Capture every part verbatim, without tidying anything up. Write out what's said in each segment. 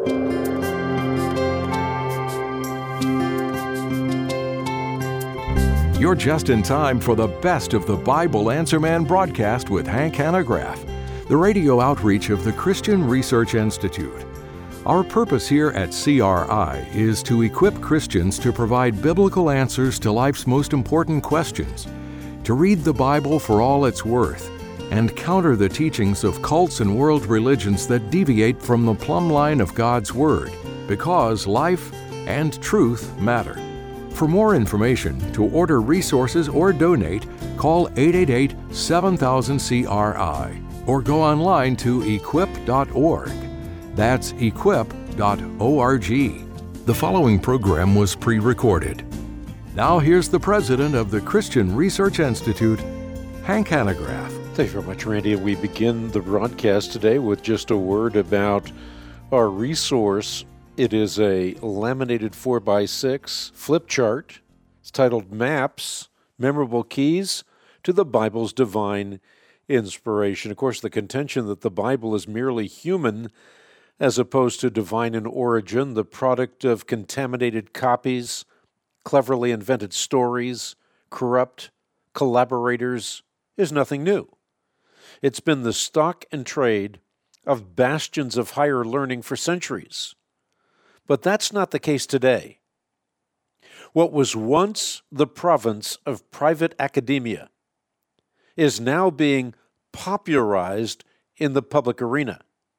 You're just in time for the best of the Bible Answer Man broadcast with Hank Hanegraaff, the radio outreach of the Christian Research Institute. Our purpose here at C R I is to equip Christians to provide biblical answers to life's most important questions, to read the Bible for all it's worth, and counter the teachings of cults and world religions that deviate from the plumb line of God's Word, because life and truth matter. For more information, to order resources or donate, call eight eight eight, seven thousand, C R I or go online to equip dot org. That's equip dot org. The following program was pre-recorded. Now here's the president of the Christian Research Institute, Hank Hanegraaff. Thank you very much, Randy. We begin the broadcast today with just a word about our resource. It is a laminated four by six flip chart. It's titled Maps, Memorable Keys to the Bible's Divine Inspiration. Of course, the contention that the Bible is merely human as opposed to divine in origin, the product of contaminated copies, cleverly invented stories, corrupt collaborators, is nothing new. It's been the stock and trade of bastions of higher learning for centuries. But that's not the case today. What was once the province of private academia is now being popularized in the public arena.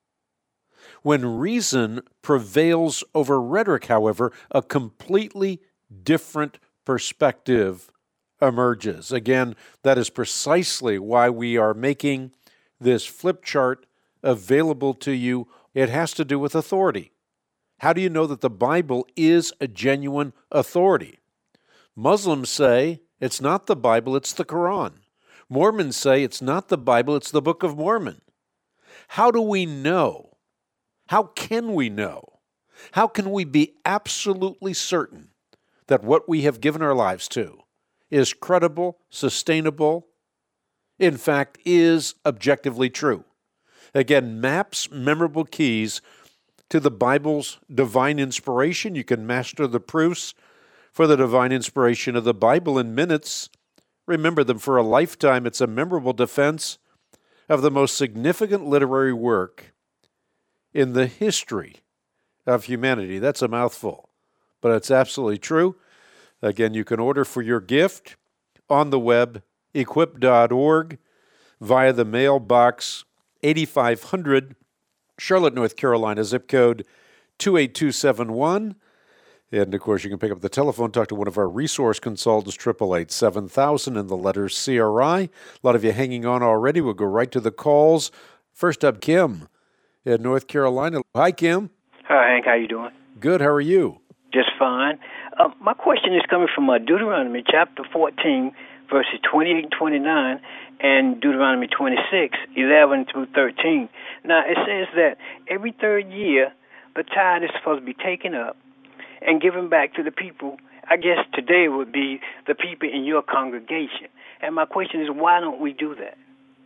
When reason prevails over rhetoric, however, a completely different perspective emerges. Again, that is precisely why we are making this flip chart available to you. It has to do with authority. How do you know that the Bible is a genuine authority? Muslims say it's not the Bible, it's the Quran. Mormons say it's not the Bible, it's the Book of Mormon. How do we know? How can we know? How can we be absolutely certain that what we have given our lives to is credible, sustainable, in fact, is objectively true? Again, Maps, Memorable Keys to the Bible's divine inspiration. You can master the proofs for the divine inspiration of the Bible in minutes. Remember them for a lifetime. It's a memorable defense of the most significant literary work in the history of humanity. That's a mouthful, but it's absolutely true. Again, you can order for your gift on the web, equip dot org, via the mailbox eighty-five hundred, Charlotte, North Carolina, zip code two eight two seven one. And, of course, you can pick up the telephone, talk to one of our resource consultants, eight eight eight, seven thousand, and the letters C R I. A lot of you hanging on already. We'll go right to the calls. First up, Kim in North Carolina. Hi, Kim. Hi, Hank. How you doing? Good. How are you? Just fine. Uh, my question is coming from uh, Deuteronomy chapter fourteen, verses twenty-eight and twenty-nine, and Deuteronomy twenty-six, eleven through thirteen. Now, it says that every third year, the tithe is supposed to be taken up and given back to the people. I guess today would be the people in your congregation. And my question is, why don't we do that?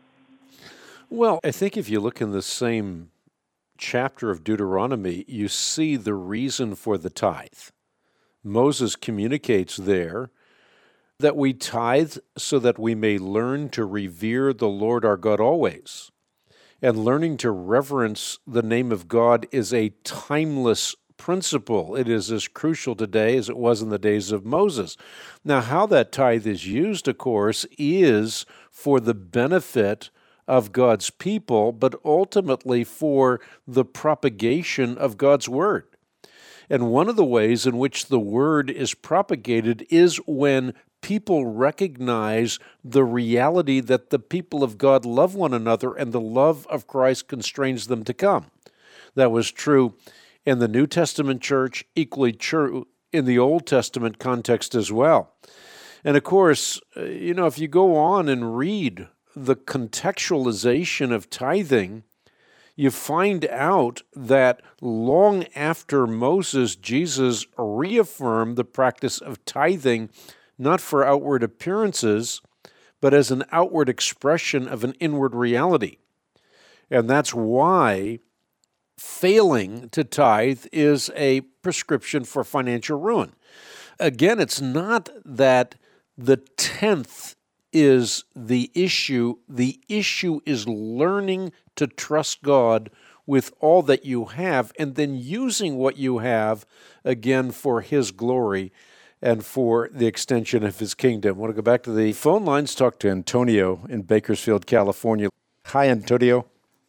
Well, I think if you look in the same chapter of Deuteronomy, you see the reason for the tithe. Moses communicates there that we tithe so that we may learn to revere the Lord our God always. And learning to reverence the name of God is a timeless principle. It is as crucial today as it was in the days of Moses. Now, how that tithe is used, of course, is for the benefit of God's people, but ultimately for the propagation of God's Word. And one of the ways in which the Word is propagated is when people recognize the reality that the people of God love one another and the love of Christ constrains them to come. That was true in the New Testament church, equally true in the Old Testament context as well. And of course, you know, if you go on and read the contextualization of tithing, you find out that long after Moses, Jesus reaffirmed the practice of tithing, not for outward appearances, but as an outward expression of an inward reality. And that's why failing to tithe is a prescription for financial ruin. Again, it's not that the tenth is the issue. The issue is learning to trust God with all that you have and then using what you have, again, for His glory and for the extension of His kingdom. I want to go back to the phone lines, talk to Antonio in Bakersfield, California. Hi, Antonio.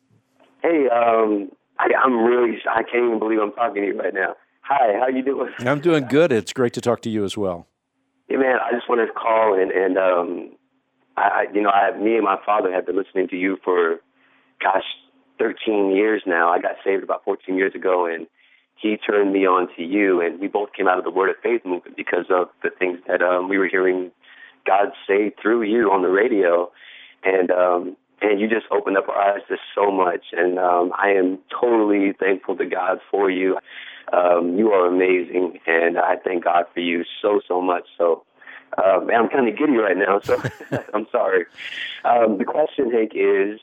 Hey, um, I, I'm really, I can't even believe I'm talking to you right now. Hi, how you doing? I'm doing good. It's great to talk to you as well. Yeah, man, I just wanted to call and, and um, I, you know, I, me and my father have been listening to you for, gosh, thirteen years now. I got saved about fourteen years ago, and he turned me on to you, and we both came out of the Word of Faith movement because of the things that um, we were hearing God say through you on the radio, and um, and you just opened up our eyes to so much, and um, I am totally thankful to God for you. Um, you are amazing, and I thank God for you so, so much. So, uh, man, I'm kind of giddy right now, so I'm sorry. Um, the question, Hank, is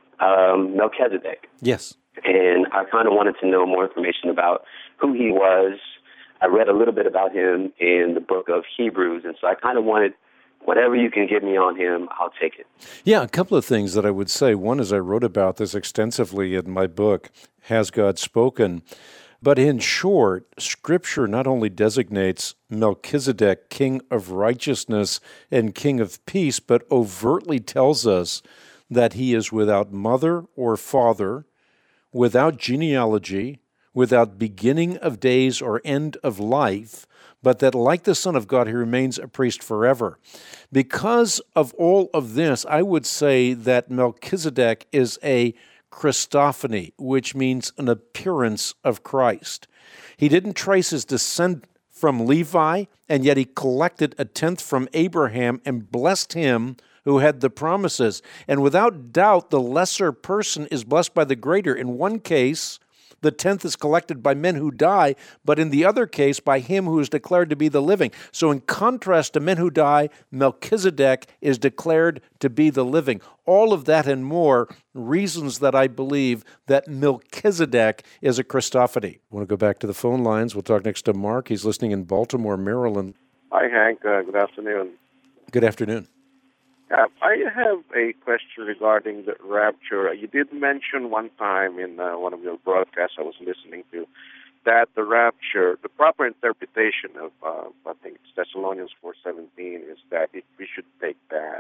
um, Melchizedek. Yes. And I kind of wanted to know more information about who he was. I read a little bit about him in the book of Hebrews, and so I kind of wanted whatever you can give me on him, I'll take it. Yeah, a couple of things that I would say. One is I wrote about this extensively in my book, Has God Spoken? But in short, Scripture not only designates Melchizedek king of righteousness and king of peace, but overtly tells us that he is without mother or father, without genealogy, without beginning of days or end of life, but that like the Son of God, he remains a priest forever. Because of all of this, I would say that Melchizedek is a Christophany, which means an appearance of Christ. He didn't trace his descent from Levi, and yet he collected a tenth from Abraham and blessed him who had the promises. And without doubt, the lesser person is blessed by the greater. In one case, the tenth is collected by men who die, but in the other case, by him who is declared to be the living. So in contrast to men who die, Melchizedek is declared to be the living. All of that and more reasons that I believe that Melchizedek is a Christophany. I want to go back to the phone lines. We'll talk next to Mark. He's listening in Baltimore, Maryland. Hi, Hank. Uh, good afternoon. Good afternoon. Uh, I have a question regarding the rapture. You did mention one time in uh, one of your broadcasts I was listening to that the rapture, the proper interpretation of, uh, I think it's Thessalonians four seventeen, is that it, we should take that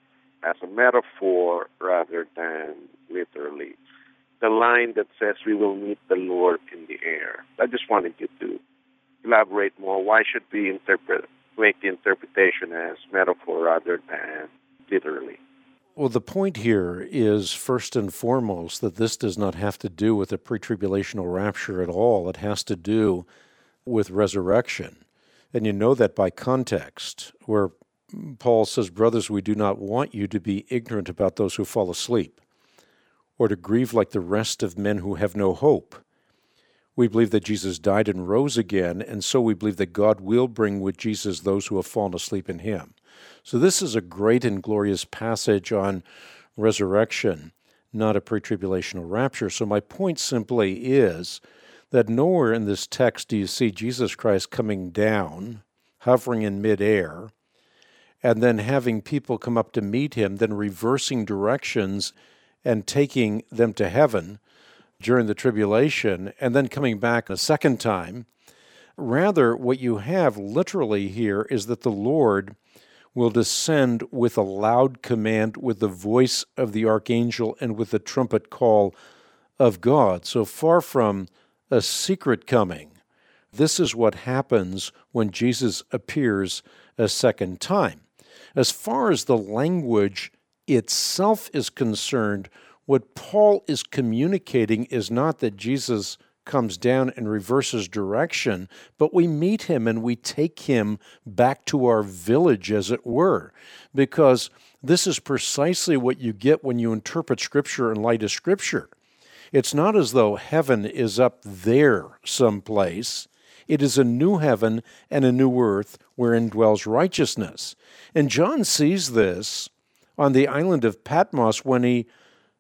as a metaphor rather than literally. The line that says we will meet the Lord in the air. I just wanted you to elaborate more. Why should we interpret, make the interpretation as metaphor rather than literally? Well, the point here is, first and foremost, that this does not have to do with a pre-tribulational rapture at all. It has to do with resurrection. And you know that by context, where Paul says, brothers, we do not want you to be ignorant about those who fall asleep, or to grieve like the rest of men who have no hope. We believe that Jesus died and rose again, and so we believe that God will bring with Jesus those who have fallen asleep in him. So this is a great and glorious passage on resurrection, not a pre-tribulational rapture. So my point simply is that nowhere in this text do you see Jesus Christ coming down, hovering in midair, and then having people come up to meet him, then reversing directions and taking them to heaven during the tribulation, and then coming back a second time. Rather, what you have literally here is that the Lord will descend with a loud command, with the voice of the archangel, and with the trumpet call of God. So far from a secret coming, this is what happens when Jesus appears a second time. As far as the language itself is concerned, what Paul is communicating is not that Jesus comes down and reverses direction, but we meet him and we take him back to our village, as it were, because this is precisely what you get when you interpret Scripture in light of Scripture. It's not as though heaven is up there someplace. It is a new heaven and a new earth wherein dwells righteousness. And John sees this on the island of Patmos when he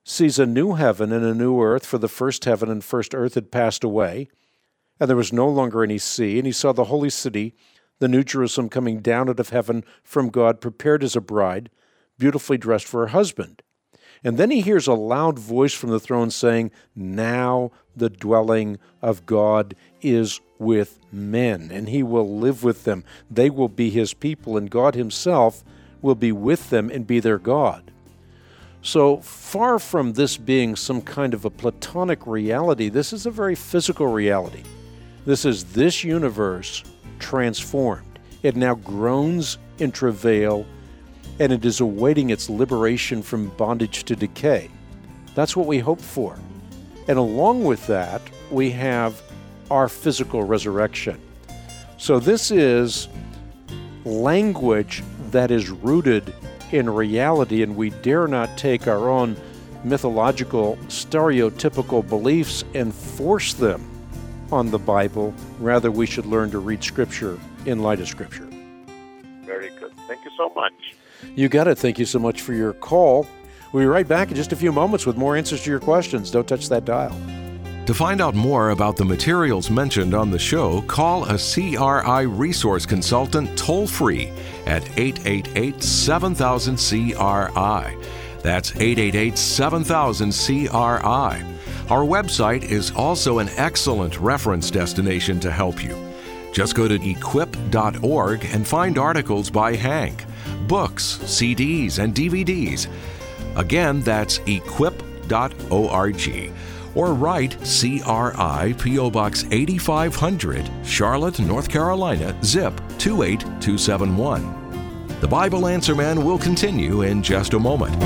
sees a new heaven and a new earth, for the first heaven and first earth had passed away, and there was no longer any sea. And he saw the holy city, the New Jerusalem, coming down out of heaven from God, prepared as a bride, beautifully dressed for her husband. And then he hears a loud voice from the throne saying, "Now the dwelling of God is with men, and he will live with them. They will be his people, and God himself will be with them and be their God." So far from this being some kind of a Platonic reality, this is a very physical reality. This is this universe transformed. It now groans in travail, and it is awaiting its liberation from bondage to decay. That's what we hope for. And along with that, we have our physical resurrection. So this is language that is rooted in reality, and we dare not take our own mythological, stereotypical beliefs and force them on the Bible. Rather, we should learn to read Scripture in light of Scripture. Very good. Thank you so much. You got it. Thank you so much for your call. We'll be right back in just a few moments with more answers to your questions. Don't touch that dial. To find out more about the materials mentioned on the show, call a C R I resource consultant toll-free at eight eight eight, seven thousand, C R I. That's eight eight eight, seven thousand, C R I. Our website is also an excellent reference destination to help you. Just go to equip dot org and find articles by Hank, books, C Ds, and D V Ds. Again, that's equip dot org. Or write C R I, P O Box eighty-five hundred, Charlotte, North Carolina, zip two eight two seven one. The Bible Answer Man will continue in just a moment.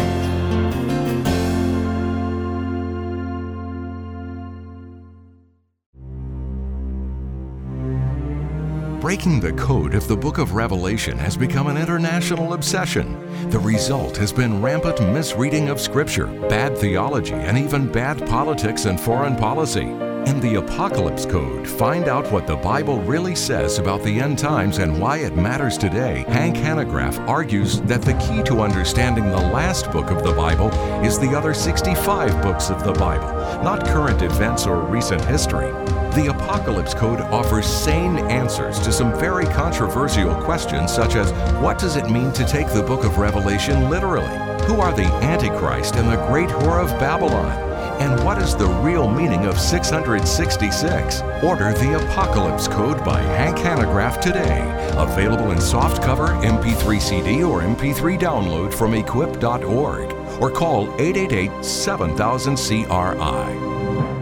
Breaking the code of the book of Revelation has become an international obsession. The result has been rampant misreading of Scripture, bad theology, and even bad politics and foreign policy. In the Apocalypse Code, find out what the Bible really says about the end times and why it matters today. Hank Hanegraaff argues that the key to understanding the last book of the Bible is the other sixty-five books of the Bible, not current events or recent history. The Apocalypse Code offers sane answers to some very controversial questions, such as, what does it mean to take the book of Revelation literally? Who are the Antichrist and the great whore of Babylon? And what is the real meaning of six hundred sixty-six? Order the Apocalypse Code by Hank Hanegraaff today. Available in softcover, M P three C D, or M P three download from equip dot org. Or call eight eight eight, seven thousand, C R I.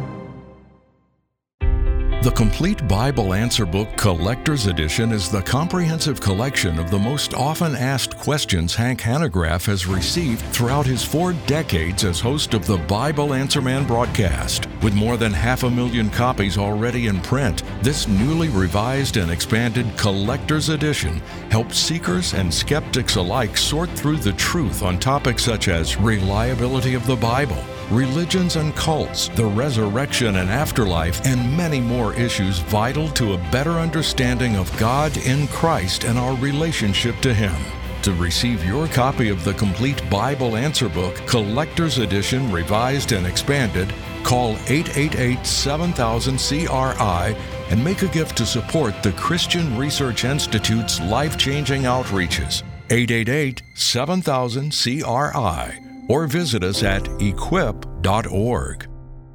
The Complete Bible Answer Book Collector's Edition is the comprehensive collection of the most often asked questions Hank Hanegraaff has received throughout his four decades as host of the Bible Answer Man broadcast. With more than half a million copies already in print, this newly revised and expanded Collector's Edition helps seekers and skeptics alike sort through the truth on topics such as reliability of the Bible, religions and cults, the resurrection and afterlife, and many more issues vital to a better understanding of God in Christ and our relationship to Him. To receive your copy of the Complete Bible Answer Book, Collector's Edition, Revised and Expanded, call eight eight eight, seven thousand, C R I and make a gift to support the Christian Research Institute's life-changing outreaches. eight eight eight, seven thousand, C R I. Or visit us at equip dot org.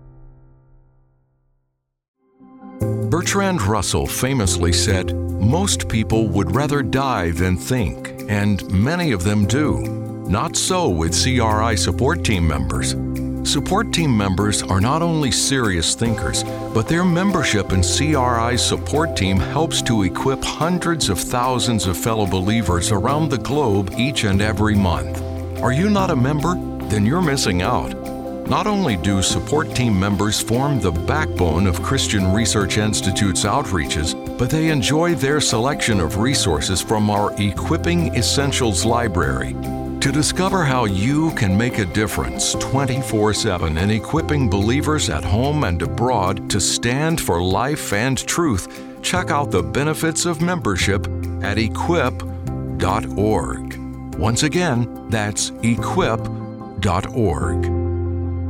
Bertrand Russell famously said, "Most people would rather die than think, and many of them do. Not so with C R I support team members. Support team members are not only serious thinkers, but their membership in C R I's support team helps to equip hundreds of thousands of fellow believers around the globe each and every month. Are you not a member? Then you're missing out. Not only do support team members form the backbone of Christian Research Institute's outreaches, but they enjoy their selection of resources from our Equipping Essentials library. To discover how you can make a difference twenty-four seven in equipping believers at home and abroad to stand for life and truth, check out the benefits of membership at equip dot org. Once again, that's equip dot org.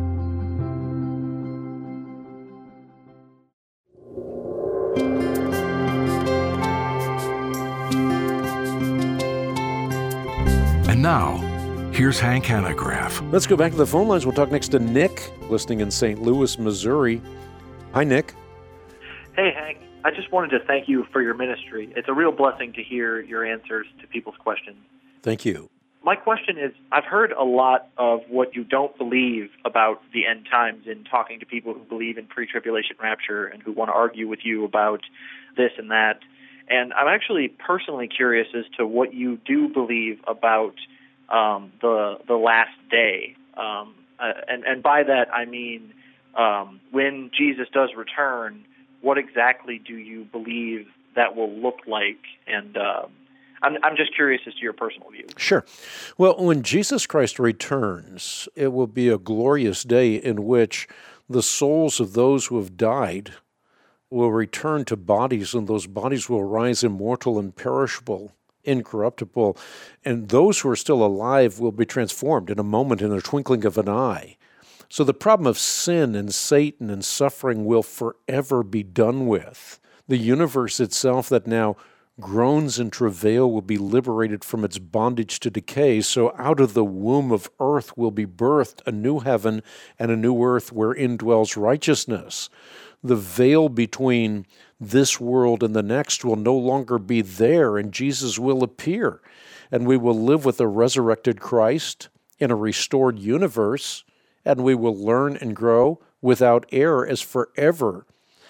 And now, here's Hank Hanegraaff. Let's go back to the phone lines. We'll talk next to Nick, listening in Saint Louis, Missouri. Hi, Nick. Hey, Hank. I just wanted to thank you for your ministry. It's a real blessing to hear your answers to people's questions. Thank you. My question is, I've heard a lot of what you don't believe about the end times in talking to people who believe in pre-tribulation rapture and who want to argue with you about this and that. And I'm actually personally curious as to what you do believe about um, the the last day. Um, uh, and, and by that, I mean, um, when Jesus does return, what exactly do you believe that will look like? And um, I'm, I'm just curious as to your personal view. Sure. Well, when Jesus Christ returns, it will be a glorious day in which the souls of those who have died will return to bodies, and those bodies will rise immortal, imperishable, incorruptible, and those who are still alive will be transformed in a moment, in a twinkling of an eye. So the problem of sin and Satan and suffering will forever be done with. The universe itself that now groans in travail will be liberated from its bondage to decay. So out of the womb of earth will be birthed a new heaven and a new earth wherein dwells righteousness. The veil between this world and the next will no longer be there, and Jesus will appear. And we will live with a resurrected Christ in a restored universe, and we will learn and grow without error as forever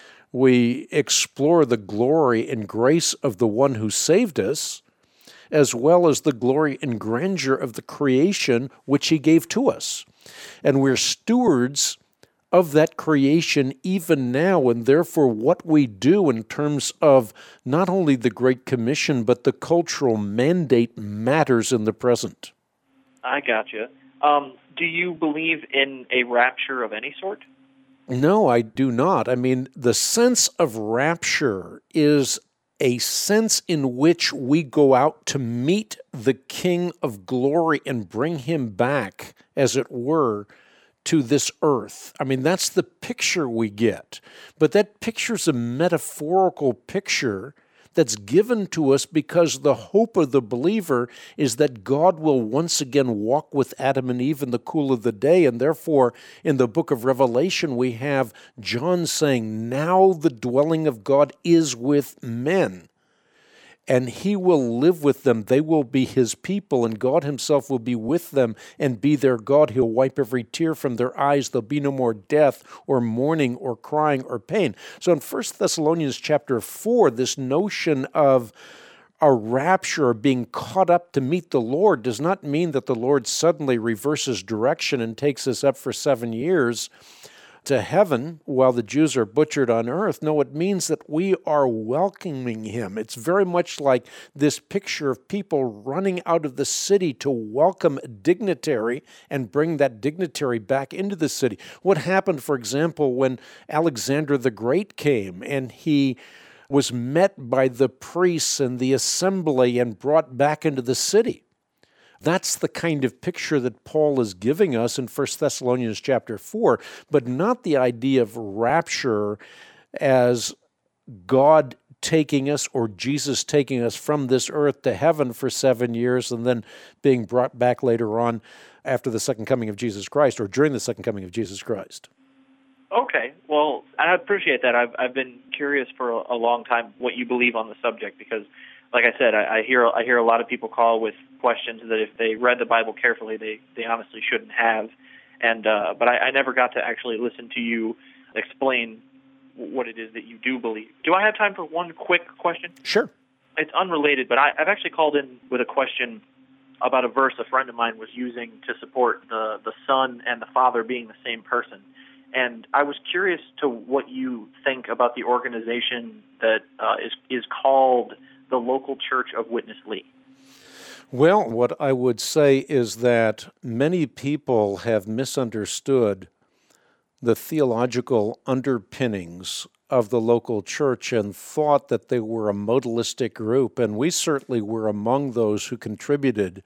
we explore the glory and grace of the one who saved us, as well as the glory and grandeur of the creation which he gave to us. And we're stewards of that creation even now, and therefore what we do in terms of not only the Great Commission, but the cultural mandate matters in the present. I gotcha. Um, do you believe in a rapture of any sort? No, I do not. I mean, the sense of rapture is a sense in which we go out to meet the King of glory and bring him back, as it were, to this earth. I mean, that's the picture we get. But that picture's a metaphorical picture that's given to us because the hope of the believer is that God will once again walk with Adam and Eve in the cool of the day. And therefore, in the book of Revelation, we have John saying, now the dwelling of God is with men, and he will live with them. They will be his people, and God himself will be with them and be their God. He'll wipe every tear from their eyes. There'll be no more death or mourning or crying or pain. So in First Thessalonians chapter four, this notion of a rapture or being caught up to meet the Lord does not mean that the Lord suddenly reverses direction and takes us up for seven years to heaven while the Jews are butchered on earth. No, it means that we are welcoming him. It's very much like this picture of people running out of the city to welcome a dignitary and bring that dignitary back into the city. What happened, for example, when Alexander the Great came and he was met by the priests and the assembly and brought back into the city? That's the kind of picture that Paul is giving us in First Thessalonians chapter four, but not the idea of rapture as God taking us or Jesus taking us from this earth to heaven for seven years and then being brought back later on after the second coming of Jesus Christ or during the second coming of Jesus Christ. Okay, well, I appreciate that. I've I've been curious for a, a long time what you believe on the subject because, like I said, I, I hear I hear a lot of people call with questions that if they read the Bible carefully, they, they honestly shouldn't have. And uh, but I, I never got to actually listen to you explain what it is that you do believe. Do I have time for one quick question? Sure. It's unrelated, but I, I've actually called in with a question about a verse a friend of mine was using to support the, the Son and the Father being the same person. And I was curious to what you think about the organization that uh, is is called the Local Church of Witness Lee. Well, what I would say is that many people have misunderstood the theological underpinnings of the local church and thought that they were a modalistic group, and we certainly were among those who contributed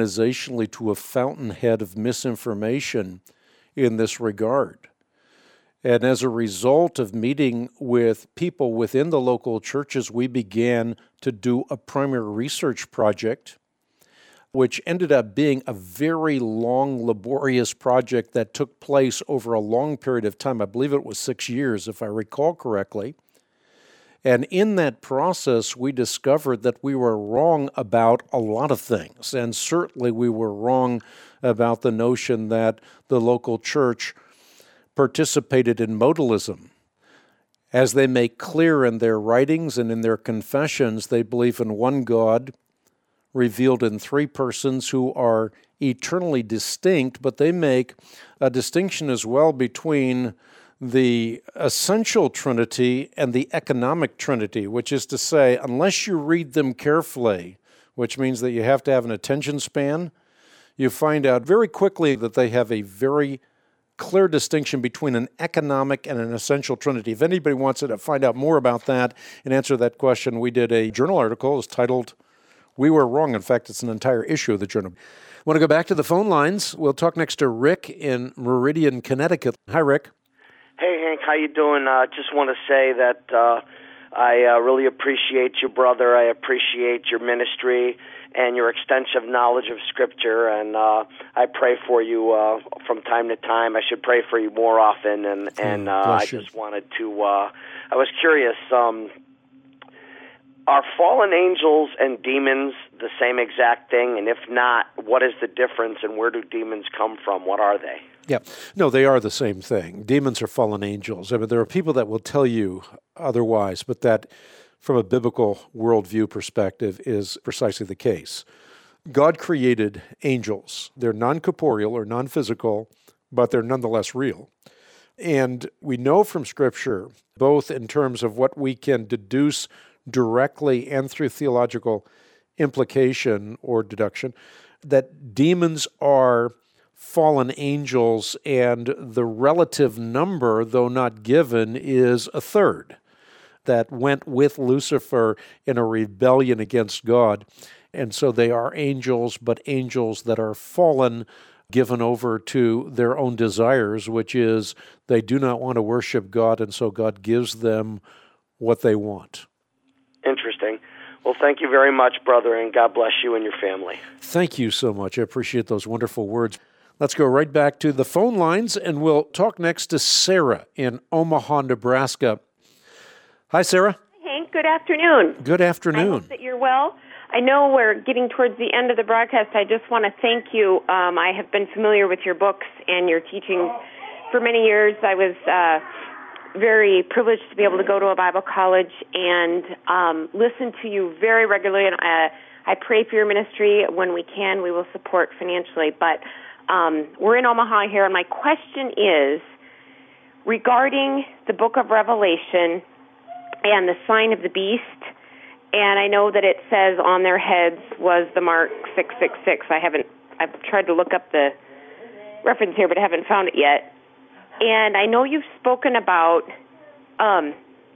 organizationally to a fountainhead of misinformation in this regard. And as a result of meeting with people within the local churches, we began to do a primary research project, which ended up being a very long, laborious project that took place over a long period of time. I believe it was six years, if I recall correctly. And in that process, we discovered that we were wrong about a lot of things. And certainly we were wrong about the notion that the local church participated in modalism. As they make clear in their writings and in their confessions, they believe in one God, revealed in three persons who are eternally distinct, but they make a distinction as well between the essential Trinity and the economic Trinity, which is to say, unless you read them carefully, which means that you have to have an attention span, you find out very quickly that they have a very clear distinction between an economic and an essential Trinity. If anybody wants to find out more about that and answer that question, we did a journal article. It's titled, We Were Wrong. In fact, it's an entire issue of the journal. Want to go back to the phone lines? We'll talk next to Rick in Meridian, Connecticut. Hi, Rick. Hey, Hank, how you doing? I uh, just want to say that uh, I uh, really appreciate you, brother. I appreciate your ministry and your extensive knowledge of Scripture, and uh, I pray for you uh, from time to time. I should pray for you more often, and, and uh, I just wanted to, uh, I was curious, um, are fallen angels and demons the same exact thing? And if not, what is the difference, and where do demons come from? What are they? Yeah. No, they are the same thing. Demons are fallen angels. I mean, there are people that will tell you otherwise, but that from a biblical worldview perspective is precisely the case. God created angels. They're non-corporeal or non-physical, but they're nonetheless real. And we know from Scripture, both in terms of what we can deduce directly and through theological implication or deduction, that demons are fallen angels, and the relative number, though not given, is a third that went with Lucifer in a rebellion against God. And so they are angels, but angels that are fallen, given over to their own desires, which is they do not want to worship God, and so God gives them what they want. Interesting. Well, thank you very much, brother, and God bless you and your family. Thank you so much. I appreciate those wonderful words. Let's go right back to the phone lines, and we'll talk next to Sarah in Omaha, Nebraska. Hi, Sarah. Hi, Hank. Good afternoon. Good afternoon. I hope that you're well. I know we're getting towards the end of the broadcast. I just want to thank you. Um, I have been familiar with your books and your teachings for many years. I was uh, very privileged to be able to go to a Bible college and um, listen to you very regularly. And uh, I pray for your ministry. When we can, we will support financially. But um, we're in Omaha here, and my question is regarding the book of Revelation and the sign of the beast. And I know that it says on their heads was the mark six six six. I haven't, I've tried to look up the reference here, but I haven't found it yet. And I know you've spoken about, um,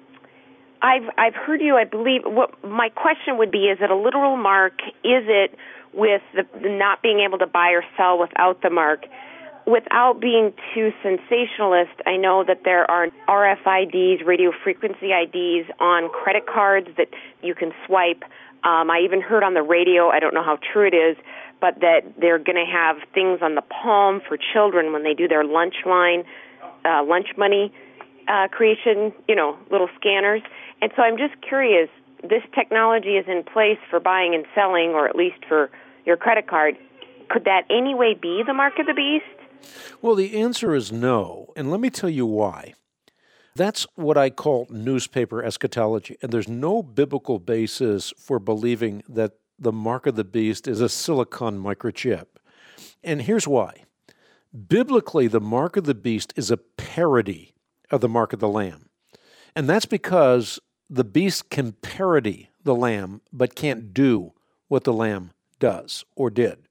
I've I've heard you, I believe, what my question would be, is it a literal mark? Is it with the, the not being able to buy or sell without the mark? Without being too sensationalist, I know that there are R F I Ds, radio frequency I Ds, on credit cards that you can swipe. Um, I even heard on the radio, I don't know how true it is, but that they're going to have things on the palm for children when they do their lunch line, uh, lunch money uh, creation, you know, little scanners. And so I'm just curious, this technology is in place for buying and selling, or at least for your credit card. Could that anyway be the mark of the beast? Well, the answer is no, and let me tell you why. That's what I call newspaper eschatology, and there's no biblical basis for believing that the mark of the beast is a silicon microchip. And here's why. Biblically, the mark of the beast is a parody of the mark of the Lamb. And that's because the beast can parody the Lamb, but can't do what the Lamb does or did.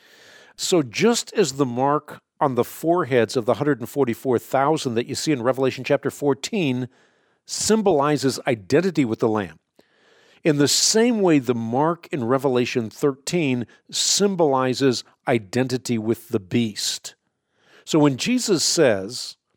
So just as the mark on the foreheads of the one hundred forty-four thousand that you see in Revelation chapter fourteen symbolizes identity with the Lamb, in the same way the mark in Revelation thirteen symbolizes identity with the beast. So when Jesus says,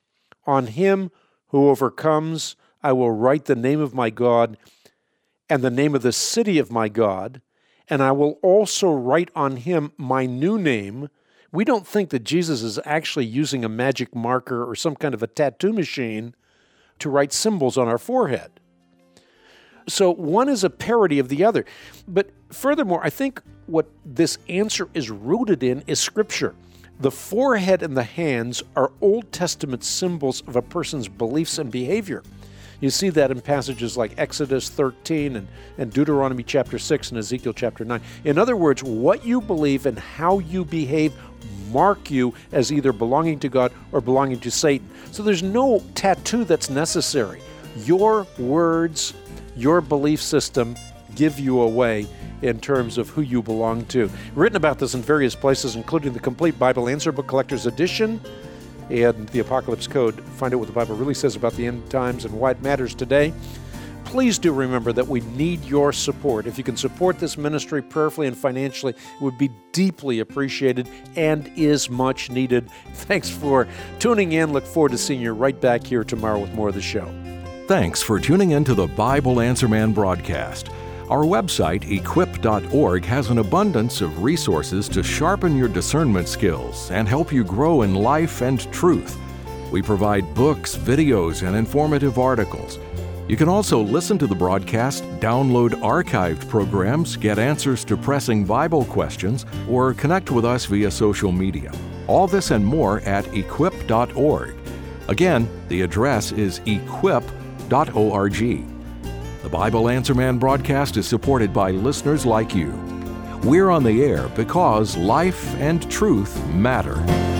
On him who overcomes, I will write the name of my God and the name of the city of my God, and I will also write on him my new name. We don't think that Jesus is actually using a magic marker or some kind of a tattoo machine to write symbols on our forehead. So one is a parody of the other. But furthermore, I think what this answer is rooted in is Scripture. The forehead and the hands are Old Testament symbols of a person's beliefs and behavior. You see that in passages like Exodus thirteen and, and Deuteronomy chapter six and Ezekiel chapter nine. In other words, what you believe and how you behave mark you as either belonging to God or belonging to Satan. So there's no tattoo that's necessary. Your words, your belief system give you away in terms of who you belong to. Written about this in various places, including the Complete Bible Answer Book Collector's Edition and the Apocalypse Code. Find out what the Bible really says about the end times and why it matters today. Please do remember that we need your support. If you can support this ministry prayerfully and financially, it would be deeply appreciated and is much needed. Thanks for tuning in. Look forward to seeing you right back here tomorrow with more of the show. Thanks for tuning in to the Bible Answer Man broadcast. Our website, equip dot org, has an abundance of resources to sharpen your discernment skills and help you grow in life and truth. We provide books, videos, and informative articles. You can also listen to the broadcast, download archived programs, get answers to pressing Bible questions, or connect with us via social media. All this and more at equip dot org. Again, the address is equip dot org. The Bible Answer Man broadcast is supported by listeners like you. We're on the air because life and truth matter.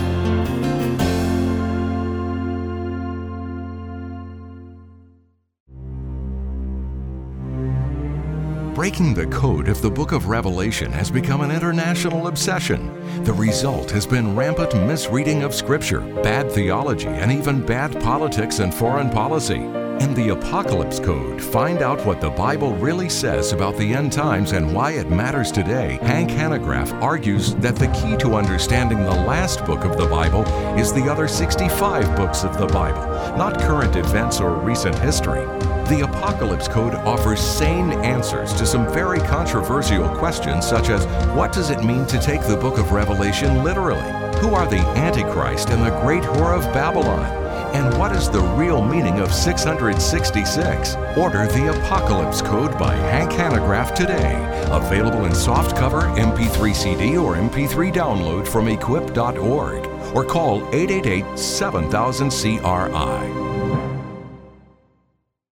Breaking the code of the book of Revelation has become an international obsession. The result has been rampant misreading of Scripture, bad theology, and even bad politics and foreign policy. In the Apocalypse Code, find out what the Bible really says about the end times and why it matters today. Hank Hanegraaff argues that the key to understanding the last book of the Bible is the other sixty-five books of the Bible, not current events or recent history. The Apocalypse Code offers sane answers to some very controversial questions, such as what does it mean to take the book of Revelation literally? Who are the Antichrist and the great whore of Babylon? And what is the real meaning of six hundred sixty-six? Order the Apocalypse Code by Hank Hanegraaff today. Available in softcover, M P three C D, or M P three download from equip dot org. Or call eight eight eight, seven thousand C R I.